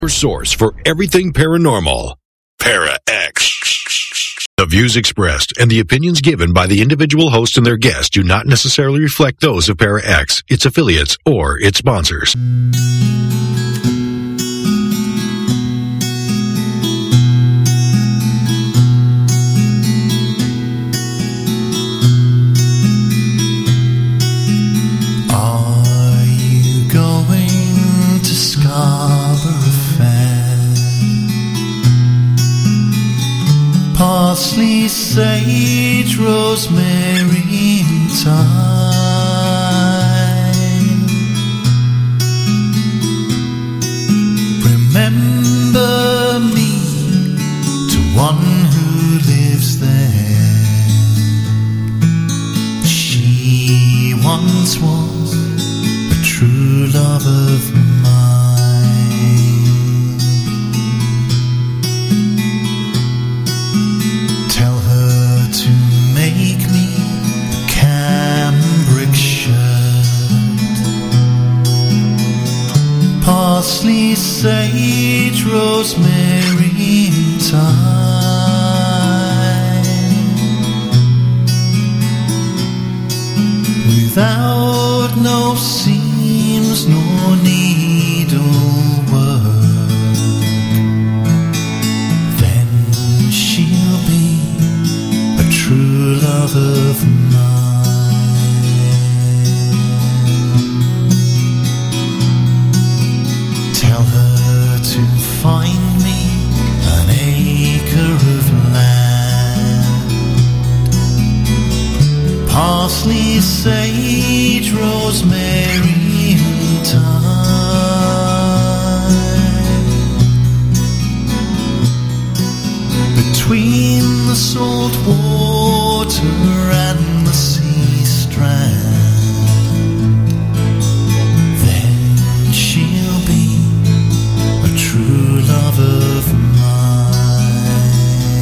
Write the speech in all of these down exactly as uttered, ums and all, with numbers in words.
Your source for everything paranormal. Para-X. The views expressed and the opinions given by the individual host and their guests do not necessarily reflect those of Para-X, its affiliates, or its sponsors. Are you going to Scarborough Fair? Parsley, sage, rosemary, and thyme. Remember me to one who lives there. She once was a true love of mine. Tell her to make me a cambric shirt. Parsley, sage, rosemary, and thyme. Without no seams nor needlework, then she'll be a true love of mine. Tell her to find me an acre of land. Parsley, sage, rosemary, and thyme. Between the salt water and the sea strand, then she'll be a true love of mine.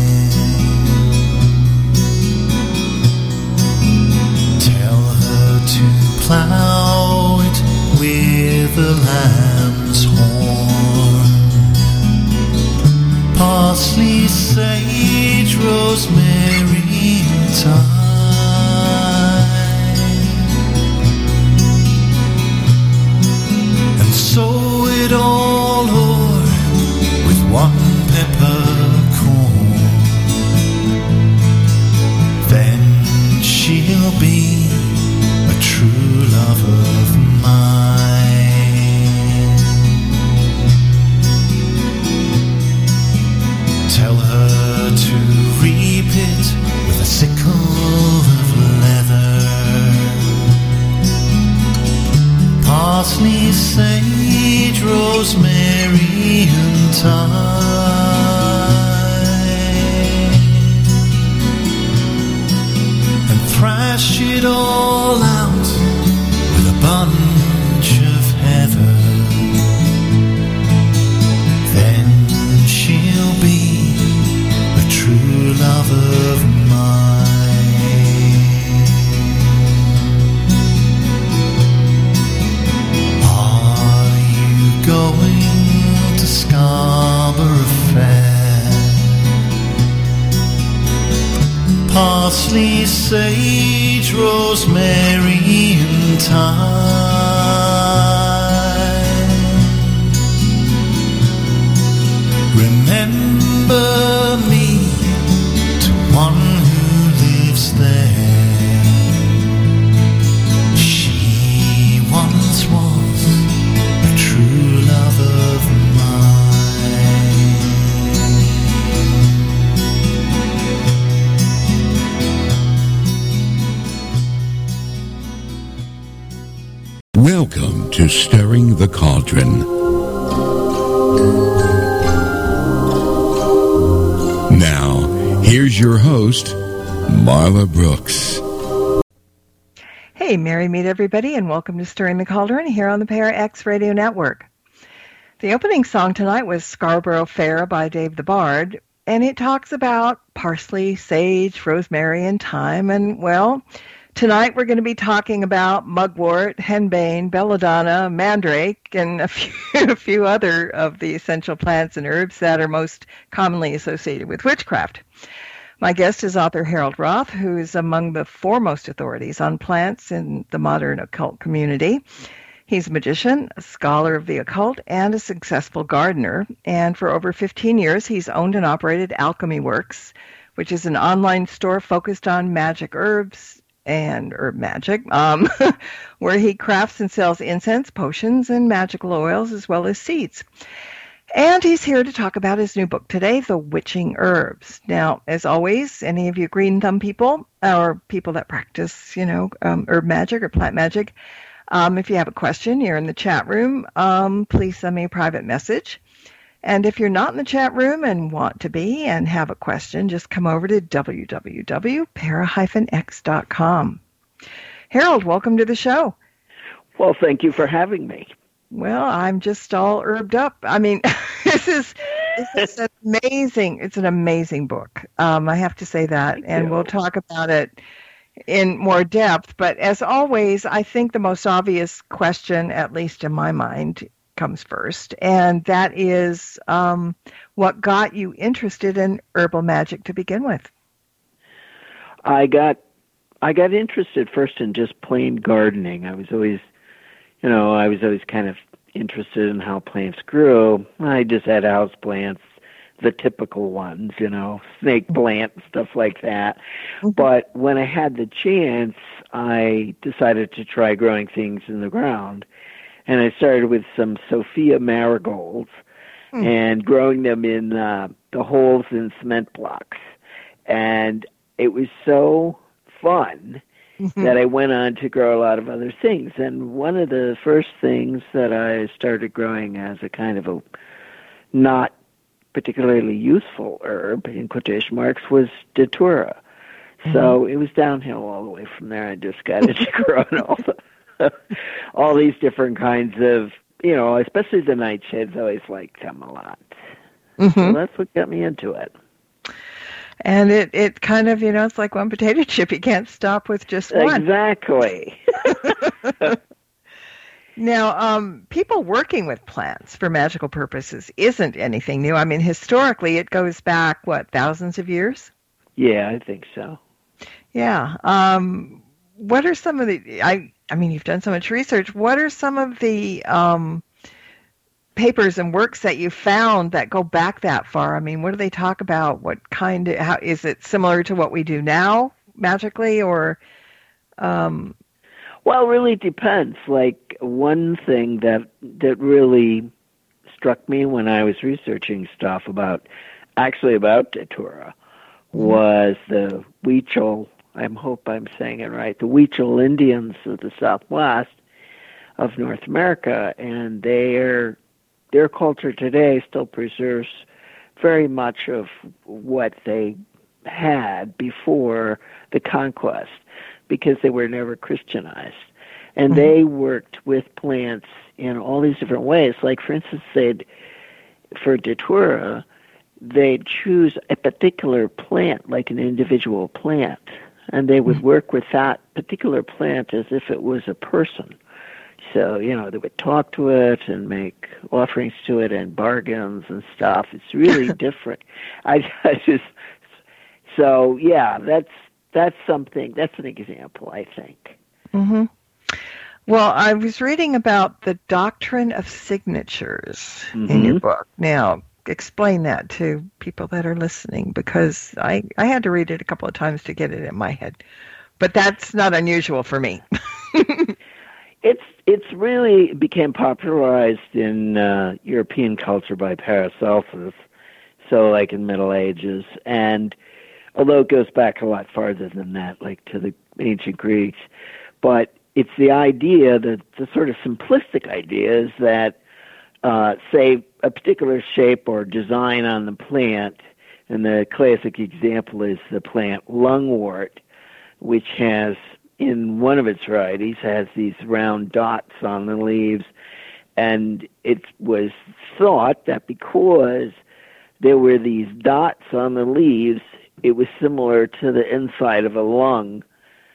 Tell her to plough it with a lamb's horn. Parsley, sage, rosemary, and thyme. And sow it all o'er with one peppercorn. Then she'll be a true love of mine. Tell her to reap it with a sickle of leather. Parsley, sage, rosemary, and thyme. And thrash it all out with a bunch of heather. Then she'll be a true love of mine. Are you going to Scarborough Fair? Parsley, sage, rosemary, and thyme. Remember me to one who lives there. She once was a true love of mine. Welcome to Stirring the Cauldron. Now, here's your host, Marla Brooks. Hey, merry meet everybody, and welcome to Stirring the Cauldron here on the Para-X Radio Network. The opening song tonight was Scarborough Fair by Dave the Bard, and it talks about parsley, sage, rosemary, and thyme, and, well, Tonight we're going to be talking about mugwort, henbane, belladonna, mandrake, and a few, a few other of the essential plants and herbs that are most commonly associated with witchcraft. My guest is author Harold Roth, who is among the foremost authorities on plants in the modern occult community. He's a magician, a scholar of the occult, and a successful gardener. And for over fifteen years, he's owned and operated Alchemy Works, which is an online store focused on magic herbs and herb magic, um, where he crafts and sells incense, potions, and magical oils, as well as seeds. And he's here to talk about his new book today, The Witching Herbs. Now, as always, any of you green thumb people or people that practice, you know, um, herb magic or plant magic, um, if you have a question, you're in the chat room, um, please send me a private message. And if you're not in the chat room and want to be and have a question, just come over to w w w dot para x dot com. Harold, welcome to the show. Well, thank you for having me. Well, I'm just all herbed up. I mean, this is this is amazing. It's an amazing book. Um, I have to say that, Thank and you. We'll talk about it in more depth. But as always, I think the most obvious question, at least in my mind, comes first, and that is um, what got you interested in herbal magic to begin with? I got I got interested first in just plain gardening. I was always You know, I was always kind of interested in how plants grew. I just had house plants, the typical ones, you know, snake plant, stuff like that. Mm-hmm. But when I had the chance, I decided to try growing things in the ground. And I started with some Sophia marigolds mm. and growing them in uh, the holes in cement blocks. And it was so fun Mm-hmm. that I went on to grow a lot of other things. And one of the first things that I started growing as a kind of a not particularly useful herb, in quotation marks, was Datura. Mm-hmm. So it was downhill all the way from there. I just got into growing all, the, all these different kinds of, you know, especially the nightshades. I always liked them a lot. Mm-hmm. So that's what got me into it. And it, it kind of, you know, it's like one potato chip. You can't stop with just one. Exactly. Now, um, people working with plants for magical purposes isn't anything new. I mean, historically, it goes back, what, thousands of years? Yeah, I think so. Yeah. Um, what are some of the, I, I mean, you've done so much research. What are some of the um, papers and works that you found that go back that far? I mean, what do they talk about? What kind of, how, is it similar to what we do now magically, or? Um... Well, it really depends. Like, one thing that, that really struck me when I was researching stuff about, actually about Datura, was the Huichol, I hope I'm saying it right, the Huichol Indians of the Southwest of North America, and they're their culture today still preserves very much of what they had before the conquest, because they were never Christianized. And mm-hmm. they worked with plants in all these different ways. Like, for instance, they'd, for Datura, they'd choose a particular plant, like an individual plant, and they would mm-hmm. work with that particular plant as if it was a person. So, you know, they would talk to it and make offerings to it and bargains and stuff. It's really different. I, I just, so, yeah, that's that's something, that's an example, I think. Mm-hmm. Well, I was reading about the doctrine of signatures mm-hmm. in your book. Now, explain that to people that are listening, because I, I had to read it a couple of times to get it in my head. But that's not unusual for me. It's it's really became popularized in uh, European culture by Paracelsus, so like in Middle Ages, and although it goes back a lot farther than that, like to the ancient Greeks, but it's the idea, that the sort of simplistic idea is that, uh, say, a particular shape or design on the plant, and the classic example is the plant lungwort, which has, in one of its varieties, has these round dots on the leaves, and it was thought that because there were these dots on the leaves, it was similar to the inside of a lung,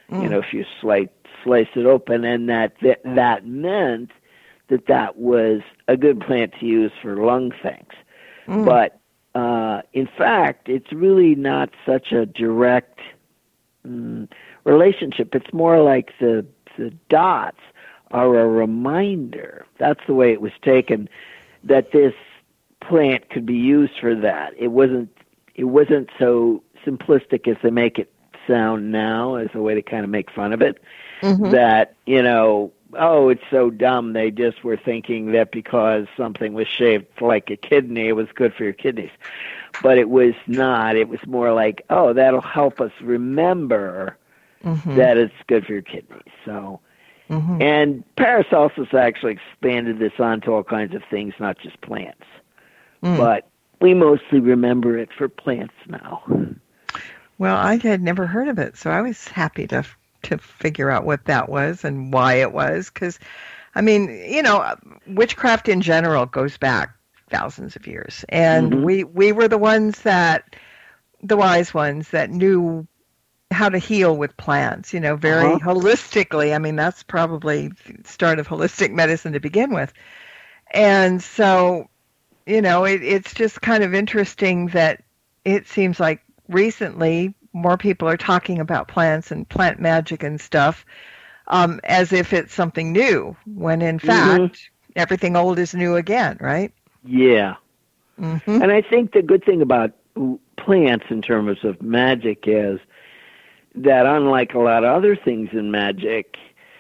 Mm. You know, if you slice slice it open, and that that, that meant that that was a good plant to use for lung things. Mm. But uh, in fact, it's really not such a direct mm, relationship. It's more like the the dots are a reminder. That's the way it was taken, that this plant could be used for that. It wasn't it wasn't so simplistic as they make it sound now, as a way to kind of make fun of it. Mm-hmm. That, you know, oh, it's so dumb. They just were thinking that because something was shaped like a kidney, it was good for your kidneys. But it was not. It was more like, oh, that'll help us remember mm-hmm. that it's good for your kidneys. So, mm-hmm. and Paracelsus actually expanded this onto all kinds of things, not just plants. Mm. But we mostly remember it for plants now. Well, I had never heard of it, so I was happy to to figure out what that was and why it was. Because, I mean, you know, witchcraft in general goes back thousands of years, and mm-hmm. we we were the ones that, the wise ones that knew how to heal with plants. You know, very uh-huh. holistically. I mean, that's probably the start of holistic medicine to begin with, and so. You know, it, it's just kind of interesting that it seems like recently more people are talking about plants and plant magic and stuff um, as if it's something new, when in fact mm-hmm. everything old is new again, right? Yeah. Mm-hmm. And I think the good thing about plants in terms of magic is that, unlike a lot of other things in magic,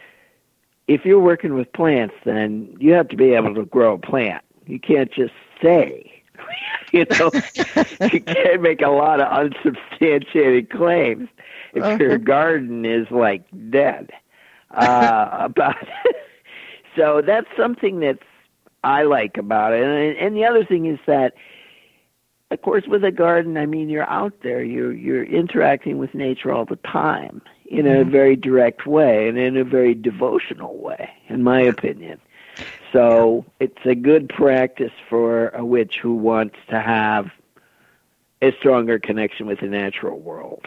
if you're working with plants, then you have to be able to grow a plant. You can't just say, you know, you can't make a lot of unsubstantiated claims if uh-huh. your garden is like dead. Uh, about so that's something that I like about it. And, and the other thing is that, of course, with a garden, I mean, you're out there, you're you're interacting with nature all the time in mm-hmm. a very direct way and in a very devotional way, in my opinion. So it's a good practice for a witch who wants to have a stronger connection with the natural world.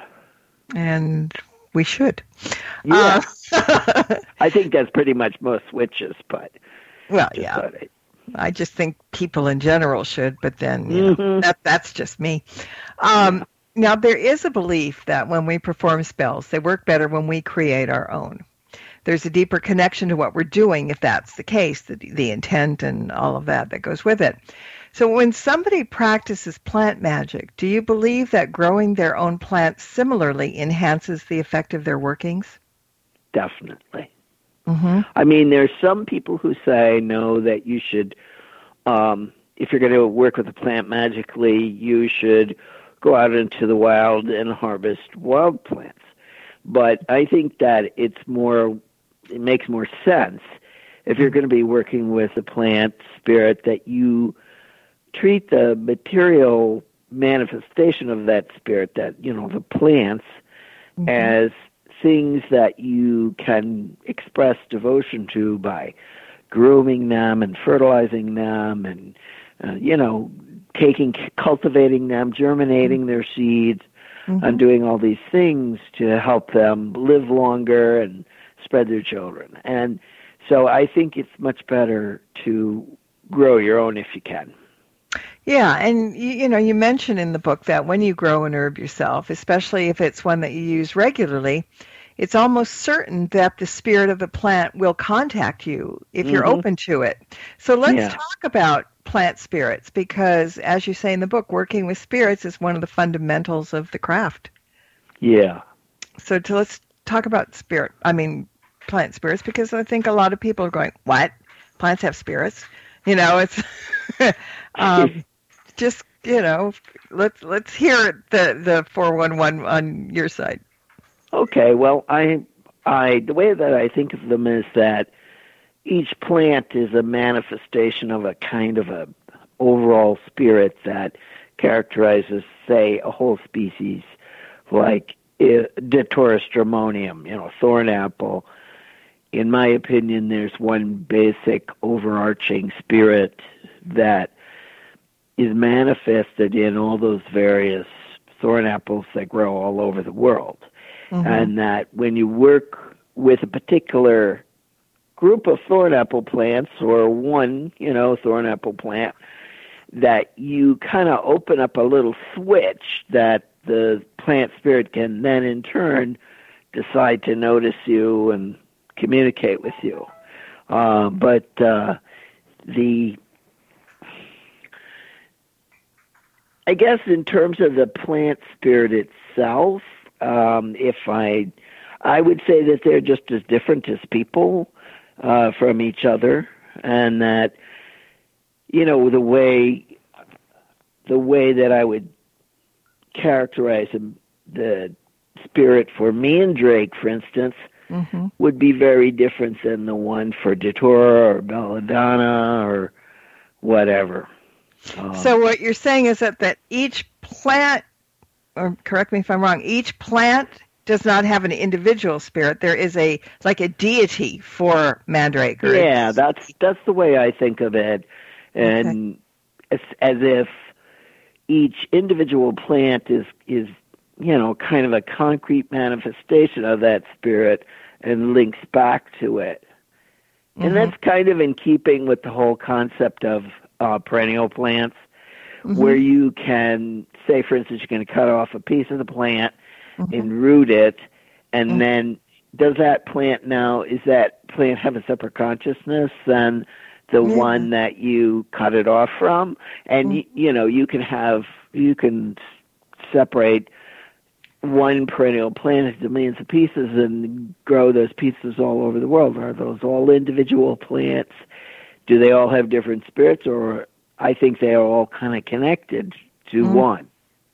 And we should. Yeah. Uh, I think that's pretty much most witches, but... Well, yeah. I, I just think people in general should, but then you mm-hmm. know, that that's just me. Um, yeah. Now, there is a belief that when we perform spells, they work better when we create our own. There's a deeper connection to what we're doing, if that's the case, the, the intent and all of that that goes with it. So when somebody practices plant magic, do you believe that growing their own plants similarly enhances the effect of their workings? Definitely. Mm-hmm. I mean, there's some people who say, no, that you should, um, if you're going to work with a plant magically, you should go out into the wild and harvest wild plants. But I think that it's more... it makes more sense if you're going to be working with a plant spirit that you treat the material manifestation of that spirit, that, you know, the plants, mm-hmm. as things that you can express devotion to by grooming them and fertilizing them and, uh, you know, taking, cultivating them, germinating mm-hmm. their seeds, mm-hmm. and doing all these things to help them live longer and spread their children. And so I think it's much better to grow your own if you can. Yeah, and you, you know, you mentioned in the book that when you grow an herb yourself, especially if it's one that you use regularly, it's almost certain that the spirit of the plant will contact you if mm-hmm. you're open to it. So let's yeah. talk about plant spirits, because as you say in the book, working with spirits is one of the fundamentals of the craft. Yeah. So to, let's talk about spirit, I mean, plant spirits, because I think a lot of people are going, what? Plants have spirits? You know, it's um, just, you know, let's let's hear the, the four one one on your side. Okay, well, I, I the way that I think of them is that each plant is a manifestation of a kind of a overall spirit that characterizes, say, a whole species, like Datura stramonium, you know, thorn apple. In my opinion, there's one basic overarching spirit that is manifested in all those various thorn apples that grow all over the world. mm-hmm. and that when you work with a particular group of thornapple plants or one, you know, thornapple plant, that you kind of open up a little switch that the plant spirit can then in turn decide to notice you and communicate with you. Uh, but uh, the, I guess in terms of the plant spirit itself, um, if I, I would say that they're just as different as people uh, from each other, and that, you know, the way, the way that I would characterize them, the spirit for Mandrake, for instance, mm-hmm. would be very different than the one for Datura or Belladonna or whatever. Um, so what you're saying is that, that each plant, or correct me if I'm wrong, each plant does not have an individual spirit. There is a like a deity for Mandrake. Or yeah, that's that's the way I think of it, and okay. it's as if each individual plant is is you know kind of a concrete manifestation of that spirit and links back to it, mm-hmm. and that's kind of in keeping with the whole concept of uh, perennial plants, mm-hmm. where you can say, for instance, you're going to cut off a piece of the plant. Mm-hmm. And root it, and mm-hmm. then does that plant now, is that plant have a separate consciousness than the yeah. one that you cut it off from? And, mm-hmm. you, you know, you can have, you can separate one perennial plant into millions of pieces and grow those pieces all over the world. Are those all individual plants? Do they all have different spirits? Or I think they are all kind of connected to mm-hmm. one.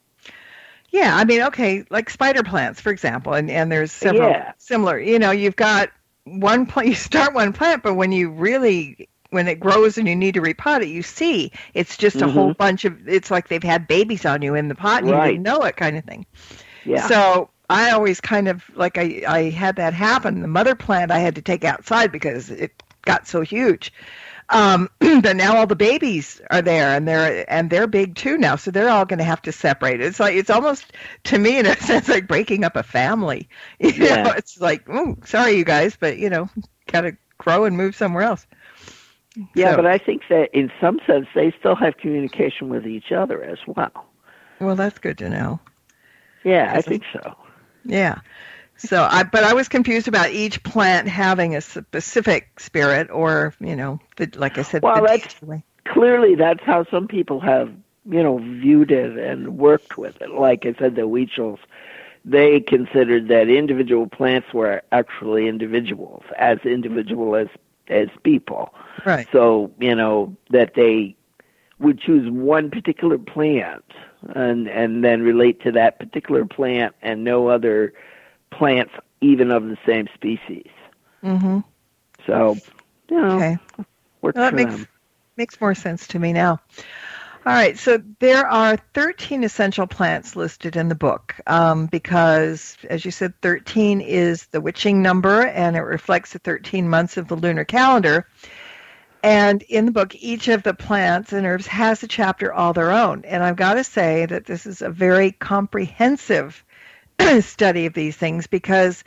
Yeah, I mean, okay, like spider plants, for example, and, and there's several yeah. similar. You know, you've got one plant, you start one plant, but when you really, when it grows and you need to repot it, you see it's just a mm-hmm. whole bunch of, it's like they've had babies on you in the pot and right. you didn't know it kind of thing. Yeah. So I always kind of, like I, I had that happen. The mother plant I had to take outside because it got so huge. Um, but now all the babies are there, and they're and they're big too now, so they're all going to have to separate. It's like it's almost, to me, in a sense, like breaking up a family. You yeah. know, it's like, oh, sorry, you guys, but you know, got to grow and move somewhere else. Yeah, so, but I think that in some sense they still have communication with each other as well. Well, that's good to know. Yeah, I think so. Yeah. So, I, but I was confused about each plant having a specific spirit, or you know, the, like I said. Well, the that's clearly that's how some people have, you know, viewed it and worked with it. Like I said, the Huichols, they considered that individual plants were actually individuals, as individual as as people. Right. So you know that they would choose one particular plant and and then relate to that particular plant and no other plants even of the same species. Mm-hmm. So, you know, okay. works well, that for makes, them. makes more sense to me now. All right, so there are thirteen essential plants listed in the book um, because, as you said, thirteen is the witching number, and it reflects the thirteen months of the lunar calendar. And in the book, each of the plants and herbs has a chapter all their own. And I've got to say that this is a very comprehensive study of these things because,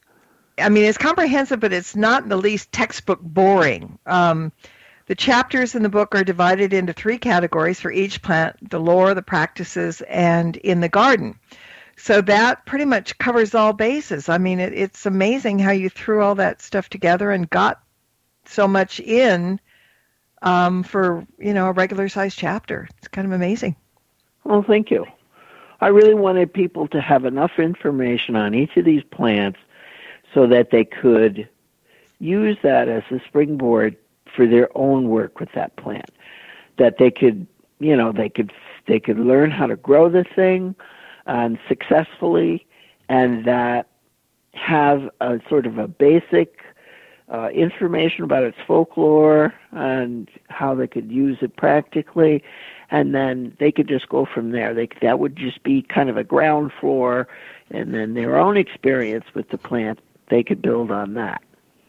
I mean, it's comprehensive, but it's not in the least textbook boring. Um, the chapters in the book are divided into three categories for each plant: the lore, the practices, and in the garden. So that pretty much covers all bases. I mean, it, it's amazing how you threw all that stuff together and got so much in um, for, you know, a regular-sized chapter. It's kind of amazing. Well, thank you. I really wanted people to have enough information on each of these plants so that they could use that as a springboard for their own work with that plant. That they could, you know, they could they could learn how to grow the thing um, successfully, and that have a sort of a basic uh, information about its folklore and how they could use it practically. And then they could just go from there. They that would just be kind of a ground floor, and then their own experience with the plant, they could build on that.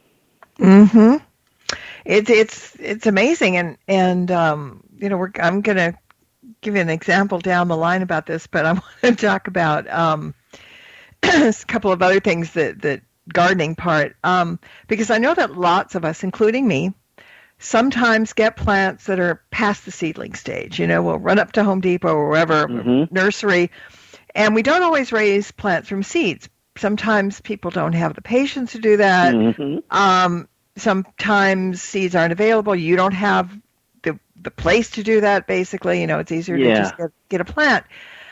Mm-hmm. It's it's it's amazing, and and um, you know, we're, I'm going to give you an example down the line about this, but I want to talk about um, a couple of other things that, that gardening part, um, because I know that lots of us, including me, sometimes get plants that are past the seedling stage. You know, we'll run up to Home Depot or wherever, Mm-hmm. nursery, and we don't always raise plants from seeds. Sometimes people don't have the patience to do that. Mm-hmm. Um, sometimes seeds aren't available. You don't have the the place to do that, basically. You know, it's easier Yeah. to just get, get a plant.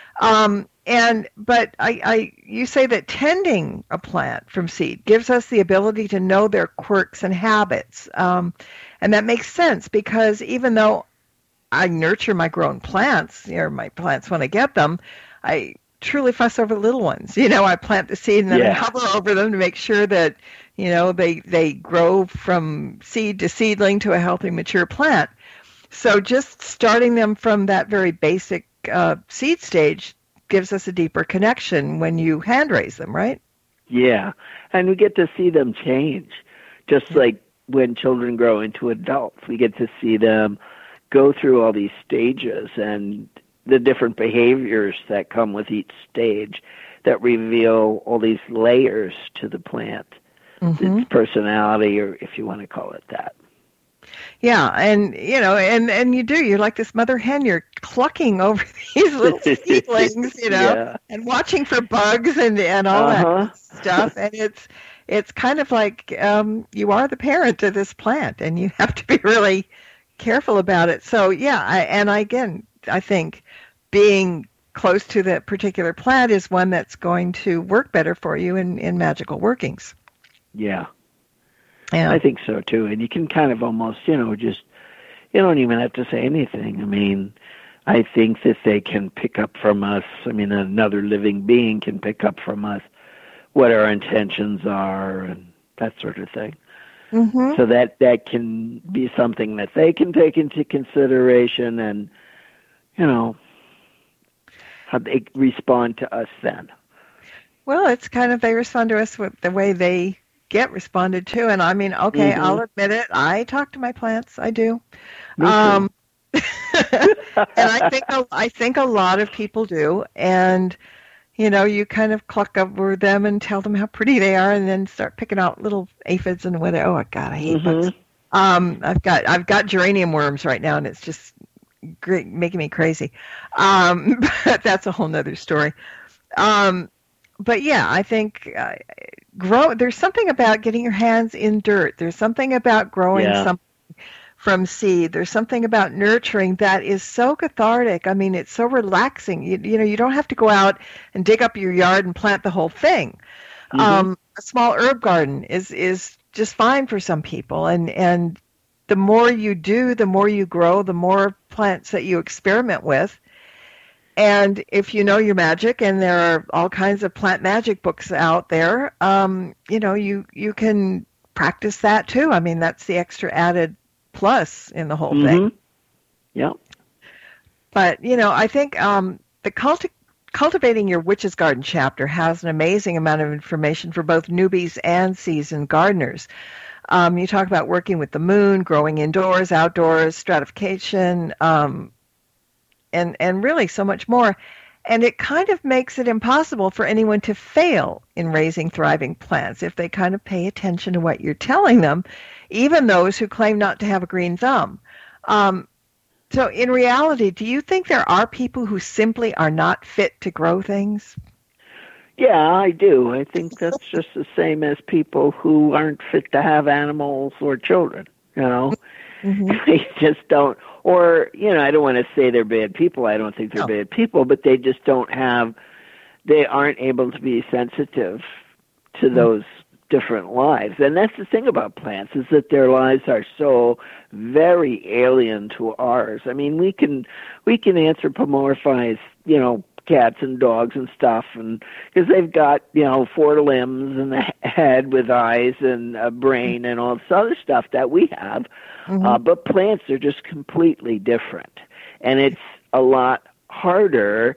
Um, and but I, I, you say that tending a plant from seed gives us the ability to know their quirks and habits, um, and that makes sense because even though I nurture my grown plants, or my plants when I get them, I truly fuss over the little ones. You know, I plant the seed and then Yeah. I hover over them to make sure that you know they they grow from seed to seedling to a healthy, mature plant. So just starting them from that very basic uh, seed stage gives us a deeper connection when you hand raise them, right? Yeah, and we get to see them change, just like when children grow into adults. We get to see them go through all these stages and the different behaviors that come with each stage that reveal all these layers to the plant, Mm-hmm. its personality, or if you want to call it that. Yeah, and you know, and and you do. You're like this mother hen. You're clucking over these little seedlings, you know, Yeah. and watching for bugs and and all Uh-huh. that stuff. And it's it's kind of like um, you are the parent of this plant, and you have to be really careful about it. So yeah, I, and I, again, I think being close to that particular plant is one that's going to work better for you in, in magical workings. Yeah. Yeah. I think so too. And you can kind of almost, you know, just, you don't even have to say anything. I mean, I think that they can pick up from us. I mean, another living being can pick up from us what our intentions are and that sort of thing. Mm-hmm. So that, that can be something that they can take into consideration and, you know, how they respond to us then. Well, it's kind of, they respond to us with the way they get responded to. And I mean, okay, Mhm. I'll admit it. I talk to my plants. I do. Me too. Um, and I think, a- I think a lot of people do. And, you know, you kind of cluck over them and tell them how pretty they are and then start picking out little aphids and whatever. Oh, God, I hate bugs. Mhm. Um, I've got, I've got geranium worms right now and it's just great, making me crazy. Um, but that's a whole nother story. Um, but yeah, I think uh, grow. There's something about getting your hands in dirt. There's something about growing Yeah. something from seed. There's something about nurturing that is so cathartic. I mean, it's so relaxing. You, you know, you don't have to go out and dig up your yard and plant the whole thing. Mhm. Um, a small herb garden is is just fine for some people, and and the more you do, the more you grow, the more plants that you experiment with. And if you know your magic, and there are all kinds of plant magic books out there, um, you know, you, you can practice that too. I mean, that's the extra added plus in the whole thing. Mhm. Yeah. But, you know, I think um, the culti- Cultivating Your Witch's Garden chapter has an amazing amount of information for both newbies and seasoned gardeners. Um, you talk about working with the moon, growing indoors, outdoors, stratification, um, and and really so much more. And it kind of makes it impossible for anyone to fail in raising thriving plants if they kind of pay attention to what you're telling them, even those who claim not to have a green thumb. Um, so in reality, do you think there are people who simply are not fit to grow things? Yeah, I do. I think that's just the same as people who aren't fit to have animals or children, you know? Mm-hmm. They just don't, or, you know, I don't want to say they're bad people. I don't think they're No. bad people, but they just don't have, they aren't able to be sensitive to those different lives. And that's the thing about plants, is that their lives are so very alien to ours. I mean, we can, we can anthropomorphize, you know, cats and dogs and stuff, and because they've got, you know, four limbs and a head with eyes and a brain and all this other stuff that we have. Mm-hmm. Uh, but plants are just completely different. And it's a lot harder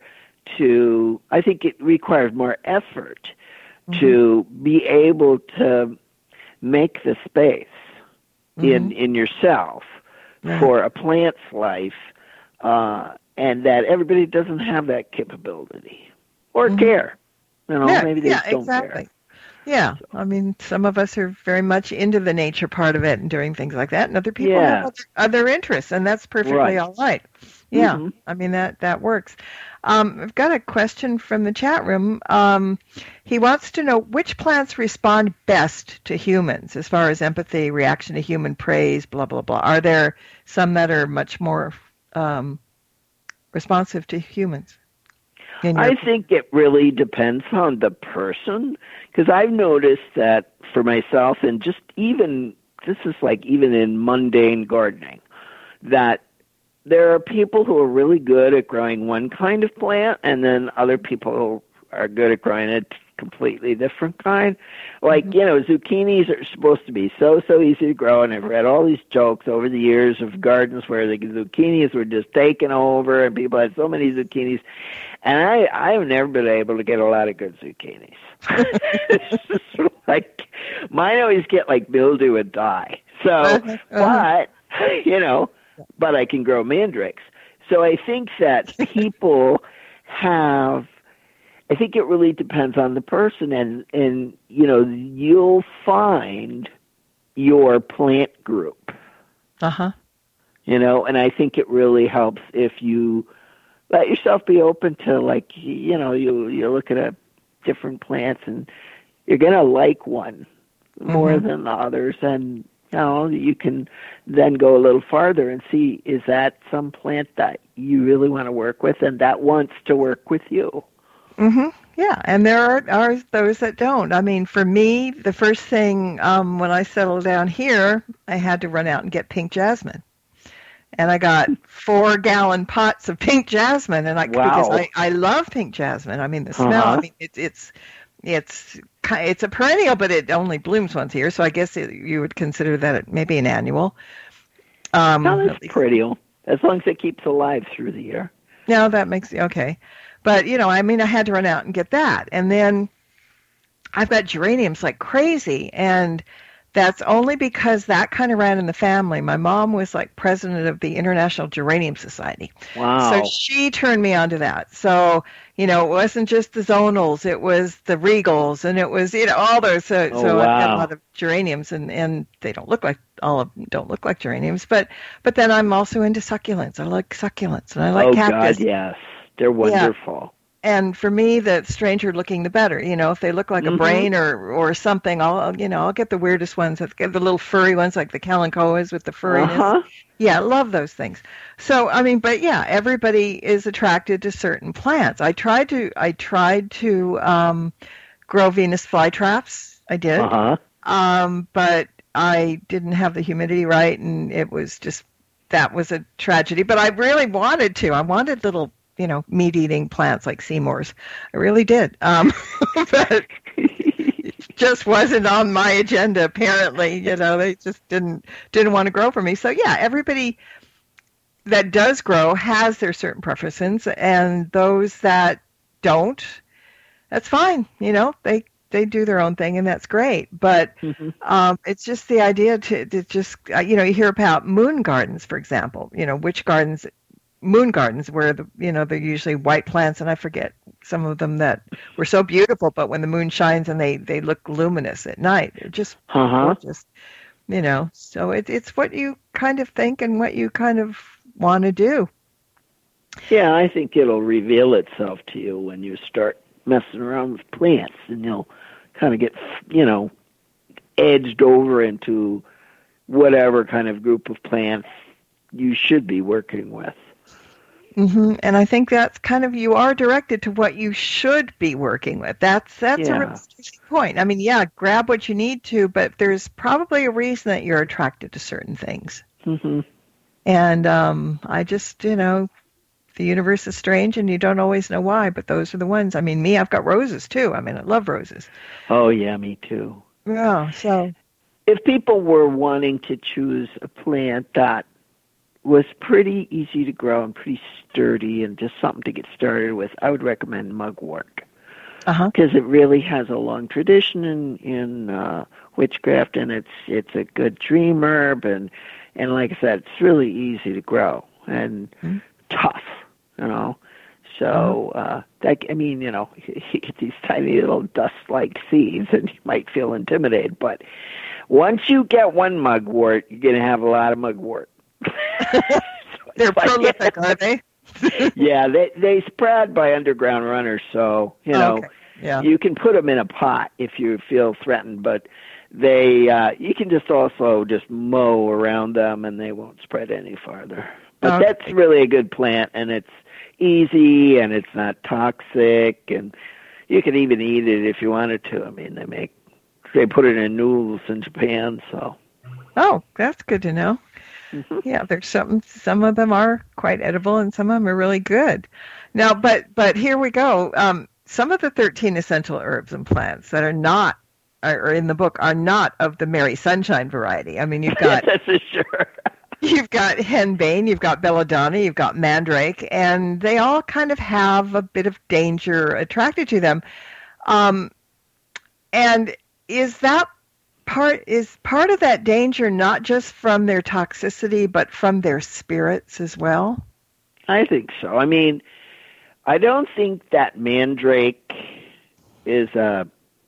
to, I think it requires more effort mm-hmm. to be able to make the space mm-hmm. in, in yourself right. for a plant's life, uh, and that everybody doesn't have that capability or mm-hmm. care. You know, yeah, maybe they yeah, just don't exactly. care. Yeah, I mean, some of us are very much into the nature part of it and doing things like that, and other people Yeah. have other, other interests, and that's perfectly Right. all right. Yeah, Mhm. I mean, that, that works. Um, I've got a question from the chat room. Um, he wants to know which plants respond best to humans as far as empathy, reaction to human praise, blah, blah, blah. Are there some that are much more um, responsive to humans? In your I think it really depends on the person, because I've noticed that for myself, and just even, this is like even in mundane gardening, that there are people who are really good at growing one kind of plant, and then other people who are good at growing a completely different kind. Like, mm-hmm. you know, zucchinis are supposed to be so, so easy to grow, and I've read all these jokes over the years of gardens where the zucchinis were just taken over, and people had so many zucchinis. And I, I've never been able to get a lot of good zucchinis. It's just like, mine always get like mildew and die. So, uh-huh. but, you know, but I can grow mandrakes. So I think that people have, I think it really depends on the person, and, and, you know, you'll find your plant group. Uh-huh. You know, and I think it really helps if you let yourself be open to, like, you know, you you look at a different plants and you're going to like one more mm-hmm. than the others. And, you know, you can then go a little farther and see, is that some plant that you really want to work with and that wants to work with you? Mm-hmm. Yeah, and there are, are those that don't. I mean, for me, the first thing um, when I settled down here, I had to run out and get pink jasmine. And I got four gallon pots of pink jasmine, and I wow. because I, I love pink jasmine. I mean the smell. Uh-huh. I mean it's it's it's it's a perennial, but it only blooms once a year. So I guess it, you would consider that it maybe an annual. Um, no, it's perennial as long as it keeps alive through the year. No, that makes okay, but you know, I mean, I had to run out and get that, and then I've got geraniums like crazy, and that's only because that kind of ran in the family. My mom was like president of the International Geranium Society. Wow. So she turned me on to that. So, you know, it wasn't just the zonals, it was the regals, and it was, you know, all those. So, oh, so wow. I've got a lot of geraniums, and, and they don't look like, all of them don't look like geraniums. But but then I'm also into succulents. I like succulents, and I like oh, cactus. God, yes. They're wonderful. Yeah. And for me, the stranger looking, the better. You know, if they look like mm-hmm. a brain or or something, I'll you know I'll get the weirdest ones. I'll get the little furry ones like the kalanchoas with the furriness. Uh-huh. Yeah, I love those things. So I mean, but yeah, everybody is attracted to certain plants. I tried to I tried to um, grow Venus flytraps. I did, uh-huh. um, but I didn't have the humidity right, and it was just that was a tragedy. But I really wanted to. I wanted little, you know, meat-eating plants like Seymour's. I really did. Um, but it just wasn't on my agenda, apparently. You know, they just didn't didn't want to grow for me. So, yeah, everybody that does grow has their certain preferences, and those that don't, that's fine. You know, they, they do their own thing, and that's great. But mm-hmm. um, it's just the idea to, to just, uh, you know, you hear about moon gardens, for example, you know, which gardens moon gardens where the you know they're usually white plants, and I forget some of them that were so beautiful, but when the moon shines and they they look luminous at night, they're just uh-huh. gorgeous, you know. So it, it's what you kind of think and what you kind of want to do. Yeah, I think it'll reveal itself to you when you start messing around with plants, and you'll kind of get, you know, edged over into whatever kind of group of plants you should be working with. Mm-hmm. And I think that's kind of, you are directed to what you should be working with. That's that's yeah. a really interesting point. I mean, yeah, grab what you need to, but there's probably a reason that you're attracted to certain things. Mm-hmm. And um, I just, you know, the universe is strange, and you don't always know why, but those are the ones. I mean, me, I've got roses, too. I mean, I love roses. Oh, yeah, me too. Yeah, so. If people were wanting to choose a plant that was pretty easy to grow and pretty sturdy and just something to get started with, I would recommend mugwort. Uh-huh. Because it really has a long tradition in, in uh, witchcraft, and it's it's a good dream herb, and, and like I said, it's really easy to grow and mm-hmm. tough, you know. So, uh, that, I mean, you know, you get these tiny little dust-like seeds, and you might feel intimidated. But once you get one mugwort, you're going to have a lot of mugwort. They're prolific, are they? Yeah, they they spread by underground runners, so, you know, okay. Yeah. You can put them in a pot if you feel threatened, but they uh, you can just also just mow around them, and they won't spread any farther. But okay. That's really a good plant, and it's easy, and it's not toxic, and you can even eat it if you wanted to. I mean, they make they put it in noodles in Japan, so. Oh, that's good to know. Mm-hmm. Yeah, there's some some of them are quite edible, and some of them are really good. Now, but but here we go. Um, some of the thirteen essential herbs and plants that are not are in the book are not of the Mary Sunshine variety. I mean, you've got that's for sure. You've got henbane, you've got belladonna, you've got mandrake, and they all kind of have a bit of danger attracted to them. Um, and is that part is part of that danger not just from their toxicity, but from their spirits as well? I think so. I mean, I don't think that mandrake is a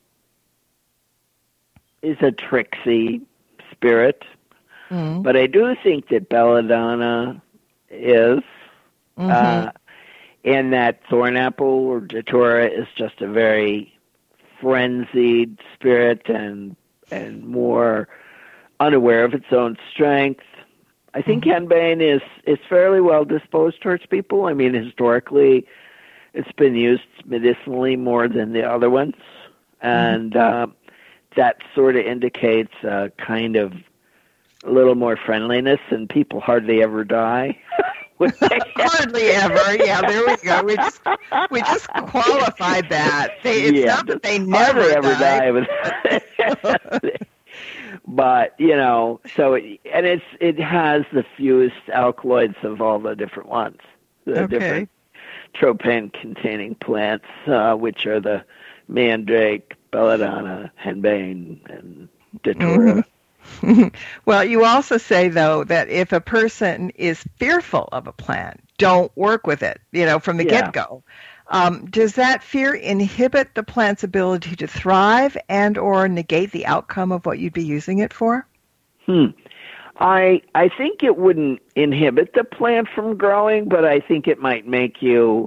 is a tricksy spirit. Mm-hmm. But I do think that belladonna is, mm-hmm. uh, and that thornapple or datura is just a very frenzied spirit and and more unaware of its own strength. I think mm-hmm. henbane is, is fairly well disposed towards people. I mean, historically, it's been used medicinally more than the other ones, and mm-hmm. uh, that sort of indicates a kind of a little more friendliness, and people hardly ever die. Hardly ever. Yeah, there we go. We just we just qualified that. They, it's yeah, not that they never ever die. die with but you know, so it, and it's it has the fewest alkaloids of all the different ones, the okay. different tropane-containing plants, uh, which are the mandrake, belladonna, henbane, and datura. Mm-hmm. Well, you also say, though, that if a person is fearful of a plant, don't work with it, you know, from the yeah. get-go. Um, does that fear inhibit the plant's ability to thrive and or negate the outcome of what you'd be using it for? Hmm. I I think it wouldn't inhibit the plant from growing, but I think it might make you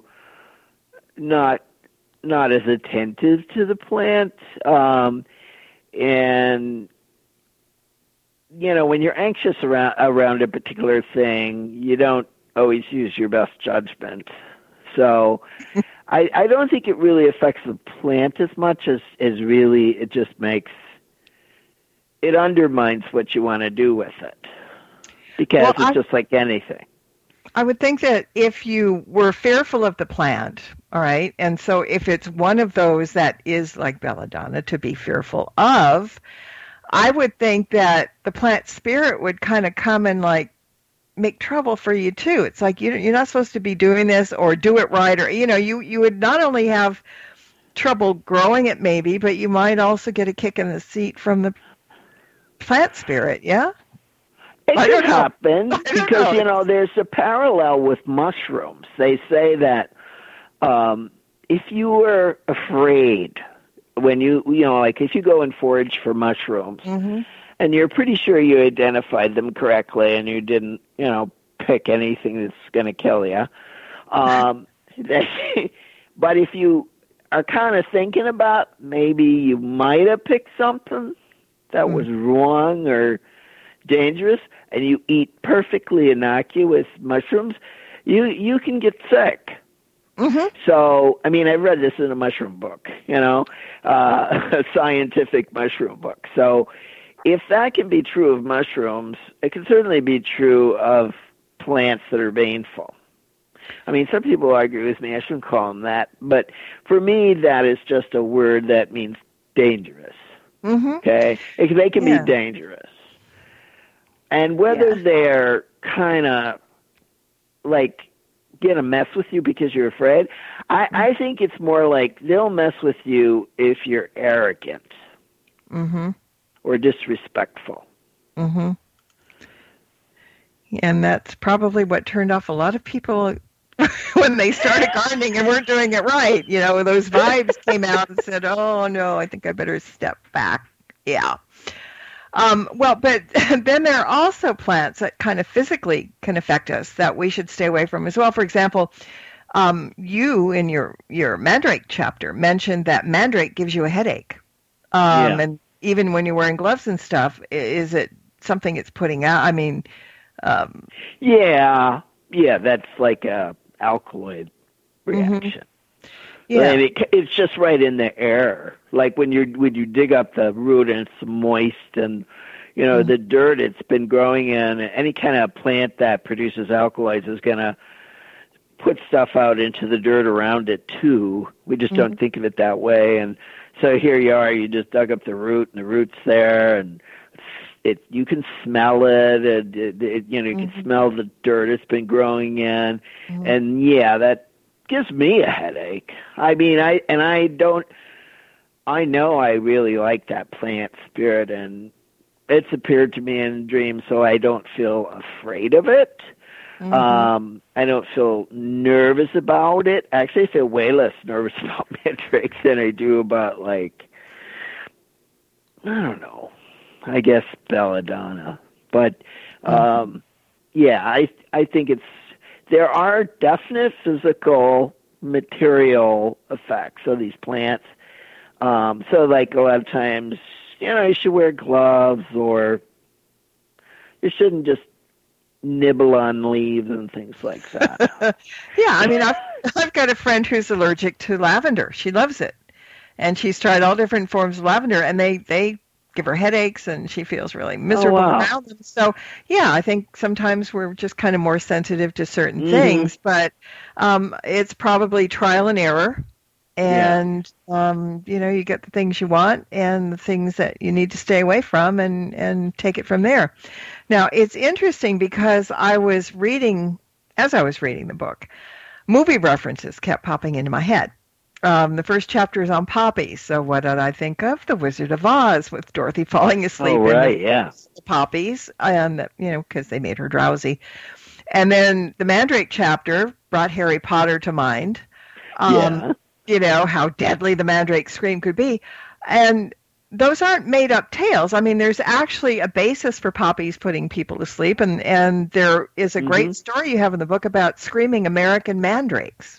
not not as attentive to the plant. Um, and you know, when you're anxious around around a particular thing, you don't always use your best judgment. So I, I don't think it really affects the plant as much as, as really it just makes, it undermines what you want to do with it. Because well, it's I, just like anything. I would think that if you were fearful of the plant, all right, and so if it's one of those that is like belladonna to be fearful of, I would think that the plant spirit would kind of come and like make trouble for you too. It's like you, you're not supposed to be doing this or do it right, or you know, you you would not only have trouble growing it maybe, but you might also get a kick in the seat from the plant spirit. Yeah, it could happen because you know there's a parallel with mushrooms. They say that um, if you were afraid. When you, you know, like if you go and forage for mushrooms mm-hmm. and you're pretty sure you identified them correctly and you didn't, you know, pick anything that's going to kill you. Um, but if you are kind of thinking about maybe you might have picked something that mm-hmm. was wrong or dangerous and you eat perfectly innocuous mushrooms, you, you can get sick. Mm-hmm. So, I mean, I read this in a mushroom book, you know, uh, a scientific mushroom book. So if that can be true of mushrooms, it can certainly be true of plants that are baneful. I mean, some people argue with me, I shouldn't call them that, but for me, that is just a word that means dangerous, mm-hmm. okay? They can yeah. be dangerous. And whether yeah. they're kind of like, gonna mess with you because you're afraid. I, I think it's more like they'll mess with you if you're arrogant mm-hmm. or disrespectful. Mm-hmm. And that's probably what turned off a lot of people when they started gardening and weren't doing it right. You know, those vibes came out and said, oh, no, I think I better step back. Yeah. Um, well, but then there are also plants that kind of physically can affect us that we should stay away from as well. For example, um, you in your, your mandrake chapter mentioned that mandrake gives you a headache. Um, Yeah. And even when you're wearing gloves and stuff, i- is it something it's putting out? I mean, um, Yeah, yeah, that's like a alkaloid reaction. yeah. And it, it's just right in the air. Like when you when you dig up the root and it's moist and, you know, Mm-hmm. the dirt it's been growing in, any kind of plant that produces alkaloids is going to put stuff out into the dirt around it too. We just don't think of it that way. And so here you are, you just dug up the root and the root's there and it you can smell it, and it, it, you know, you can smell the dirt it's been growing in. And yeah, that gives me a headache. I mean, I and I don't. I know I really like that plant spirit, and it's appeared to me in dreams, so I don't feel afraid of it. Mm-hmm. Um, I don't feel nervous about it. Actually, I feel way less nervous about mandrakes than I do about, like, I don't know, I guess belladonna. But um, yeah, I I think it's there are definite physical material effects of these plants. Um, so like a lot of times, you know, you should wear gloves, or you shouldn't just nibble on leaves and things like that. Yeah, I mean, I've, I've got a friend who's allergic to lavender. She loves it. And she's tried all different forms of lavender, and they, they give her headaches, and she feels really miserable wow. around them. So, yeah, I think sometimes we're just kind of more sensitive to certain Mhm. things, but um, it's probably trial and error. And, um, you know, you get the things you want and the things that you need to stay away from, and, and take it from there. Now, it's interesting because I was reading, as I was reading the book, movie references kept popping into my head. Um, the first chapter is on poppies. So what did I think of? The Wizard of Oz, with Dorothy falling asleep Oh, in right, the, yeah. the poppies, and, you know, because they made her drowsy. And then the Mandrake chapter brought Harry Potter to mind. Um, Yeah. You know, how deadly the Mandrake scream could be. And those aren't made-up tales. I mean, there's actually a basis for poppies putting people to sleep, and, and there is a great Mhm. story you have in the book about screaming American mandrakes.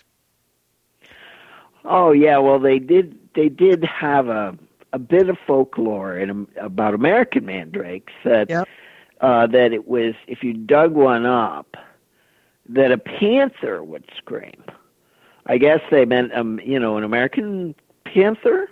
Oh yeah, well they did they did have a a bit of folklore in, about American mandrakes that Yep. uh, that it was if you dug one up that a panther would scream. I guess they meant um you know an American panther.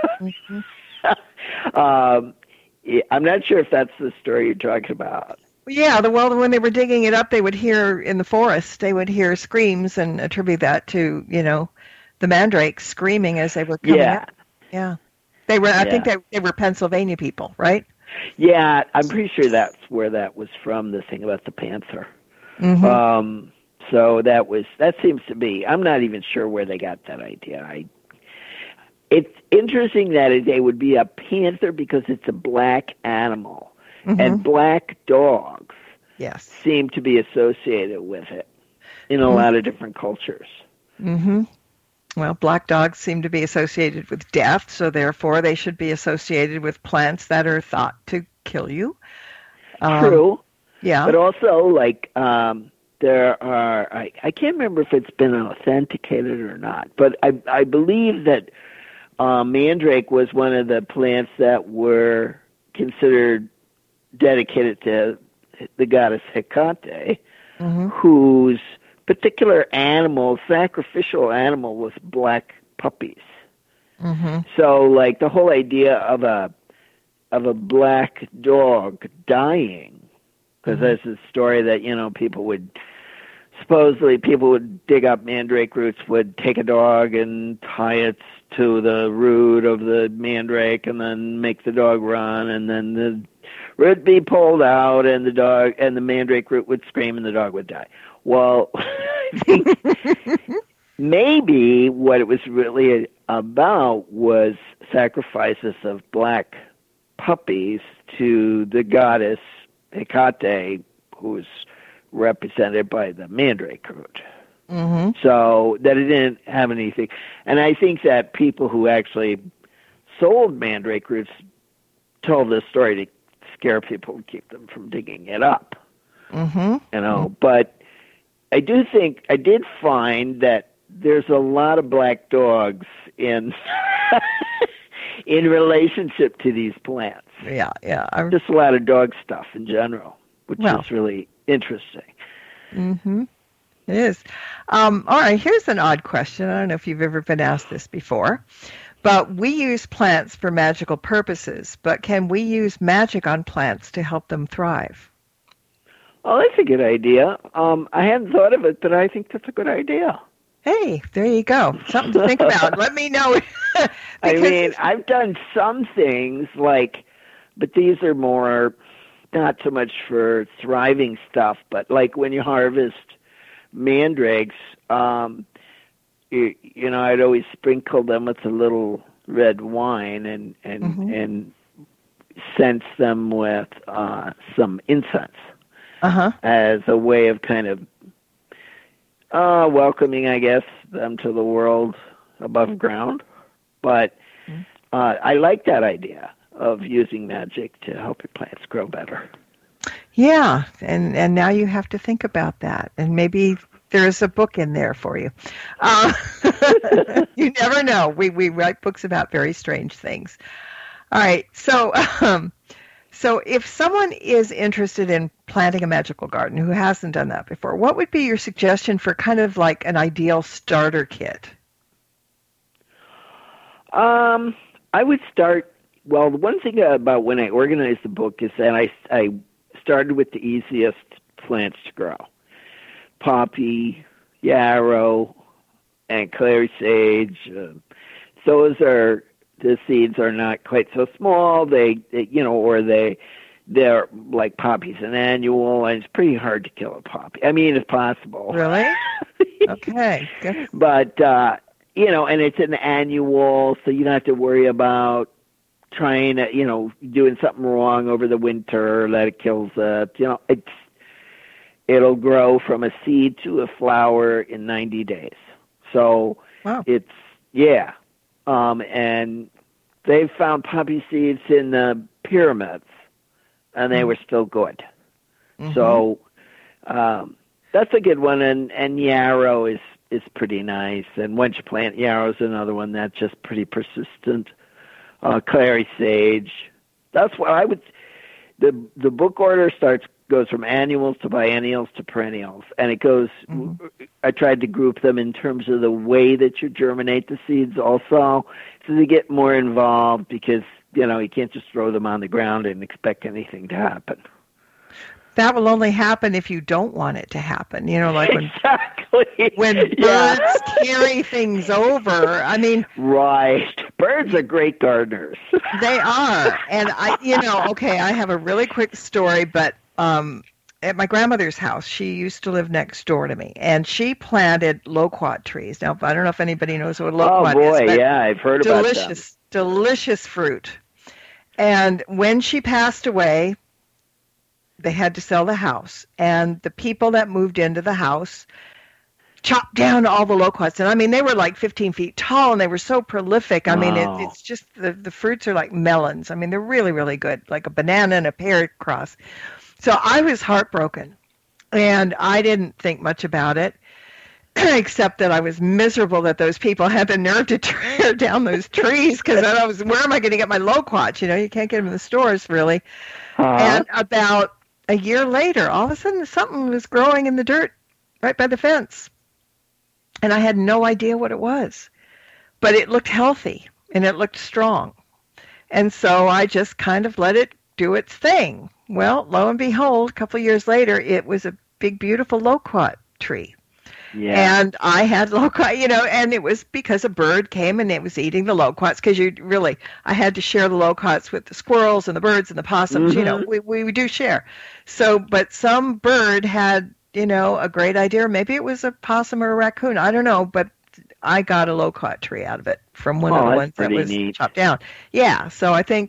um, yeah, I'm not sure if that's the story you're talking about. Yeah, the well, when they were digging it up, they would hear in the forest, they would hear screams and attribute that to, you know, the mandrakes screaming as they were coming Yeah. up. Yeah. They were, I think Yeah. they, they were Pennsylvania people, right? Yeah, I'm pretty sure that's where that was from. The thing about the panther. Mm-hmm. Um, so that was that seems to be. I'm not even sure where they got that idea. I. It's interesting that they would be a panther because it's a black animal, Mhm. and black dogs Yes. seem to be associated with it in a lot of different cultures. Mm-hmm. Well, black dogs seem to be associated with death, so therefore they should be associated with plants that are thought to kill you. Um, True, Yeah. but also like um, there are. I, I can't remember if it's been authenticated or not, but I I believe that. Uh, mandrake was one of the plants that were considered dedicated to the goddess Hecate, Mm-hmm. whose particular animal, sacrificial animal, was black puppies. Mm-hmm. So, like the whole idea of a of a black dog dying, because there's a story that you know people would. Supposedly, people would dig up mandrake roots, would take a dog and tie it to the root of the mandrake, and then make the dog run, and then the root be pulled out, and the dog and the mandrake root would scream, and the dog would die. Well, I think maybe what it was really about was sacrifices of black puppies to the goddess Hecate, who's represented by the mandrake root. Mm-hmm. So that it didn't have anything. And I think that people who actually sold mandrake roots told this story to scare people and keep them from digging it up. Mm-hmm. You know, but I do think, I did find that there's a lot of black dogs in in relationship to these plants. Yeah, yeah. I'm, Just a lot of dog stuff in general, which Well. is really interesting. mm-hmm. It is. Um, all right, here's an odd question. I don't know if you've ever been asked this before, but we use plants for magical purposes, but can we use magic on plants to help them thrive? Oh, that's a good idea. Um, I hadn't thought of it, but I think that's a good idea. Hey, there you go. Something to think about. Let me know. I mean, I've done some things like, but these are more not so much for thriving stuff, but like when you harvest mandrakes, um, you, you know, I'd always sprinkle them with a little red wine and and Mm-hmm. and sense them with uh, some incense Uh-huh. as a way of kind of uh, welcoming, I guess, them to the world above ground. But uh, I like that idea of using magic to help your plants grow better. Yeah, and, and now you have to think about that, and maybe there's a book in there for you. Uh, you never know. We we write books about very strange things. All right, so um, so if someone is interested in planting a magical garden who hasn't done that before, what would be your suggestion for kind of like an ideal starter kit? Um, I would start. Well, the one thing about when I organized the book is that I I started with the easiest plants to grow: poppy, yarrow, and clary sage. Uh, those are the seeds are not quite so small. They, they, you know, or they they're like poppies an annual, and it's pretty hard to kill a poppy. I mean, it's possible. Really? Okay. Good. But uh, you know, and it's an annual, so you don't have to worry about trying to, you know, doing something wrong over the winter that it kills it. You know, it's it'll grow from a seed to a flower in ninety days. So Wow. it's yeah, um, and they found poppy seeds in the pyramids, and they Mm. were still good. Mhm. So um, that's a good one, and and yarrow is is pretty nice. And once you plant yarrow is another one that's just pretty persistent. Uh, clary sage. That's what I would. The the book order starts goes from annuals to biennials to perennials, and it goes. Mhm. I tried to group them in terms of the way that you germinate the seeds, also, so they get more involved because you know you can't just throw them on the ground and expect anything to happen. That will only happen if you don't want it to happen. You know, like when Exactly. when birds Yeah. carry things over. I mean, Right. Birds are great gardeners. they are. And I, you know, okay, I have a really quick story, but um, at my grandmother's house, she used to live next door to me, and she planted loquat trees. Now, I don't know if anybody knows what a Oh loquat boy, is, but yeah, I've heard about them. delicious, delicious fruit. And when she passed away, they had to sell the house, and the people that moved into the house chopped down all the loquats. And I mean, they were like fifteen feet tall, and they were so prolific. I mean, Wow. it, it's just the, the fruits are like melons. I mean, they're really, really good, like a banana and a pear cross. So I was heartbroken, and I didn't think much about it, except that I was miserable that those people had the nerve to tear down those trees, because I was, where am I going to get my loquats? You know, you can't get them in the stores, really. Uh-huh. And about a year later, all of a sudden something was growing in the dirt right by the fence. And I had no idea what it was. But it looked healthy and it looked strong. And so I just kind of let it do its thing. Well, lo and behold, a couple of years later, it was a big, beautiful loquat tree. Yeah. And I had loquat, you know, and it was because a bird came and it was eating the loquats, because you really, I had to share the loquats with the squirrels and the birds and the possums, you know, we, we do share. So, but some bird had, you know, a great idea. Maybe it was a possum or a raccoon. I don't know, but I got a loquat tree out of it from one Oh, of the that's ones that pretty was neat. chopped down. Yeah, so I think,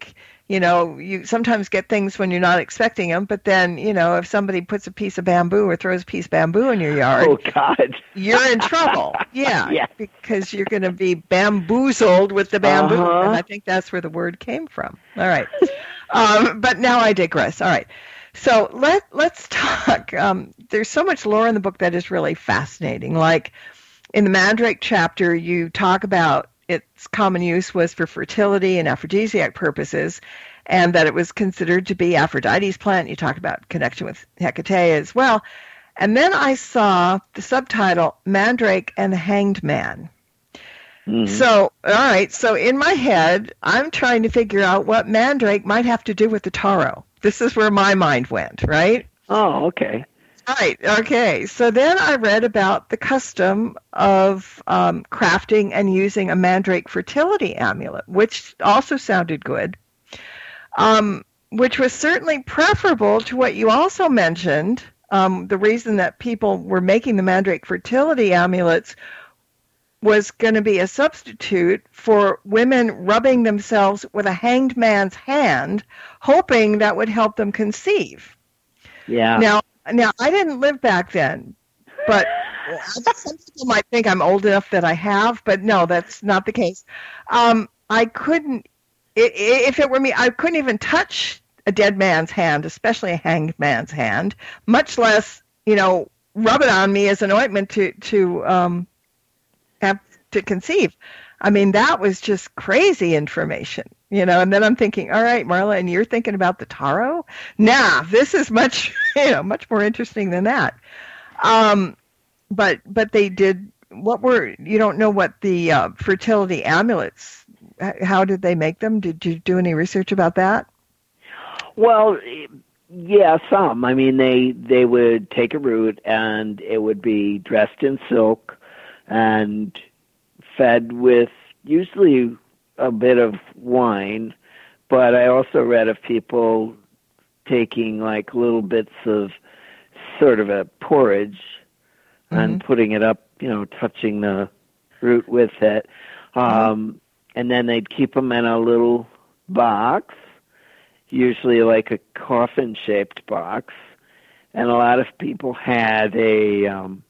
You know, you sometimes get things when you're not expecting them, but then, you know, if somebody puts a piece of bamboo or throws a piece of bamboo in your yard, oh God, you're in trouble. Yeah, yeah. because you're going to be bamboozled with the bamboo, Uh-huh. and I think that's where the word came from. All right, um, but now I digress. All right, so let let's talk. Um, there's so much lore in the book that is really fascinating. Like in the Mandrake chapter, you talk about its common use was for fertility and aphrodisiac purposes, and that it was considered to be Aphrodite's plant. You talk about connection with Hecate as well. And then I saw the subtitle, Mandrake and the Hanged Man. Mhm. So, all right, so in my head, I'm trying to figure out what Mandrake might have to do with the taro. This is where my mind went, right? Oh, okay. Right, okay. So then I read about the custom of um, crafting and using a mandrake fertility amulet, which also sounded good, um, which was certainly preferable to what you also mentioned. Um, the reason that people were making the mandrake fertility amulets was going to be a substitute for women rubbing themselves with a hanged man's hand, hoping that would help them conceive. Yeah. Now, Now, I didn't live back then, but some people might think I'm old enough that I have, but no, that's not the case. Um, I couldn't, i- i- if it were me, I couldn't even touch a dead man's hand, especially a hanged man's hand, much less, you know, rub it on me as an ointment to, to um, have to conceive. I mean, that was just crazy information, you know, and then I'm thinking, all right, Marla, and you're thinking about the taro? Nah, this is much, you know, much more interesting than that. Um, but, but they did, what were, you don't know what the uh, fertility amulets, h- how did they make them? Did you do any research about that? Well, yeah, some. I mean, they they would take a root and it would be dressed in silk and fed with usually a bit of wine, but I also read of people taking like little bits of sort of a porridge mm-hmm. and putting it up, you know, touching the root with it. Um, mm-hmm. And then they'd keep them in a little box, usually like a coffin-shaped box. And a lot of people had a um,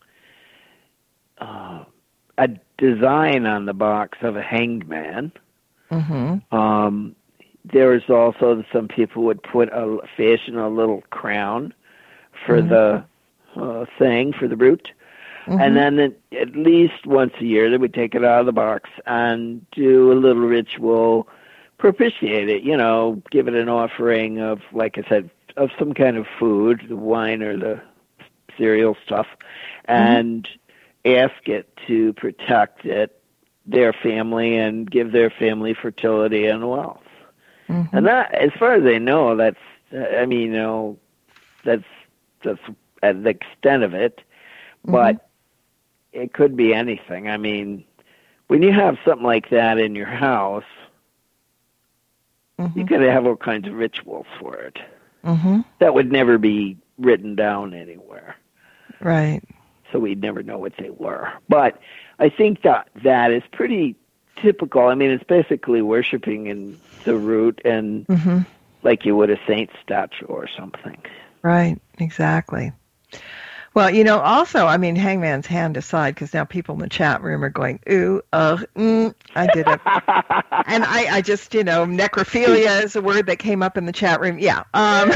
uh, a design on the box of a hanged man. Mm-hmm. Um, there was also some people would put a fashion a little crown for mm-hmm. the uh, thing for the root, mm-hmm. and then it, at least once a year they would take it out of the box and do a little ritual, propitiate it. You know, give it an offering of, like I said, of some kind of food, the wine or the cereal stuff, and mm-hmm. ask it to protect it, their family, and give their family fertility and wealth. Mm-hmm. And that, as far as I know, that's, I mean, you know, that's, that's at the extent of it, but mm-hmm. it could be anything. I mean, when you have something like that in your house, mm-hmm. you could have all kinds of rituals for it. Mm-hmm. That would never be written down anywhere. Right. So we'd never know what they were. But I think that that is pretty typical. I mean, it's basically worshiping in the root and mm-hmm. like you would a saint statue or something. Right, exactly. Well, you know, also, I mean, hangman's hand aside, because now people in the chat room are going, ooh, uh, mm, I did it. And I, I just, you know, necrophilia is a word that came up in the chat room. Yeah. Um,